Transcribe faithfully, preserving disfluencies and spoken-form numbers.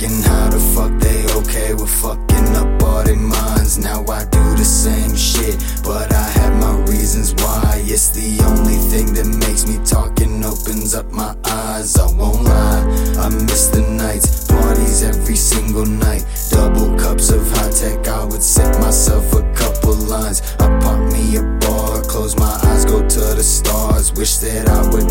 asking how the fuck they okay with fucking up all their minds. Now I do the same shit, but I have my reasons why. It's the only thing that makes me talk and opens up my eyes. I won't lie, I miss the nights, parties every single night. Double cups of high tech, I would sip myself a couple lines. I pop me a bar, close my eyes, go to the stars. Wish that I would